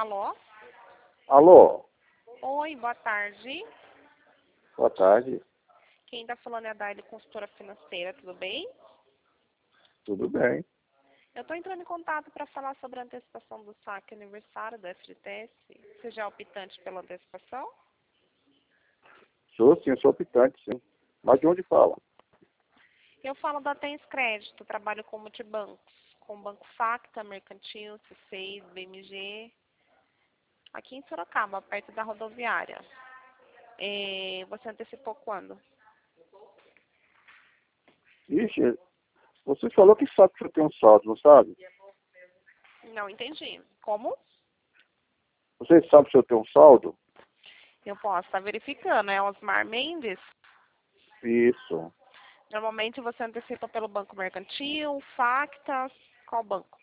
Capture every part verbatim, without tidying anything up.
Alô? Alô, Oi, boa tarde. boa tarde, Quem está falando é a Daile, consultora financeira, tudo bem? tudo bem? Eu estou entrando em contato para falar sobre a antecipação do saque aniversário do F G T S. Você já é optante pela antecipação? Sou sim, sou optante, sim. Mas de onde fala? Eu falo da Tens Crédito, trabalho com multibancos, com o Banco Facta, Mercantil, C seis, B M G, aqui em Sorocaba, perto da rodoviária. É, você antecipou quando? Ixi, você falou que sabe que você tem um saldo, não sabe? Não entendi. Como? Você sabe se eu tenho um saldo? Eu posso estar verificando. É Osmar Mendes? Isso, Normalmente você antecipa pelo Banco Mercantil, Facta, qual banco?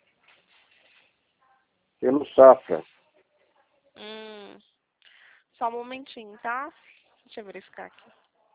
pelo Safra. Hum, só um momentinho, tá? Deixa eu verificar aqui.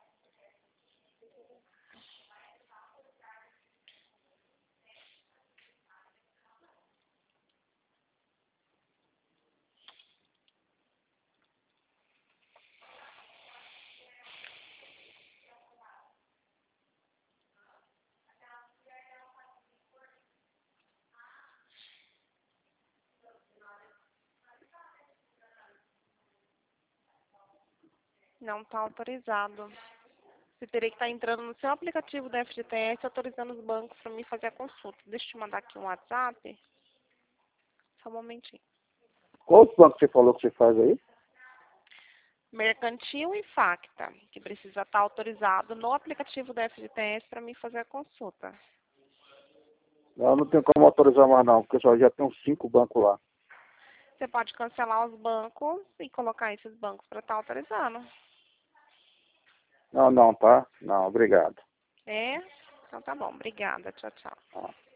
Não está autorizado. Você teria que estar entrando no seu aplicativo da F G T S, autorizando os bancos para mim fazer a consulta. Deixa eu te mandar aqui um WhatsApp. Só um momentinho. Qual banco você falou que você faz aí? Mercantil e Facta, que precisa estar autorizado no aplicativo da F G T S para mim fazer a consulta. Não, não tem como autorizar mais não, porque só já tem uns cinco bancos lá. Você pode cancelar os bancos e colocar esses bancos para estar autorizando. Não, não, tá? Não, obrigado. É? Então tá bom. Obrigada. Tchau, tchau. Ah.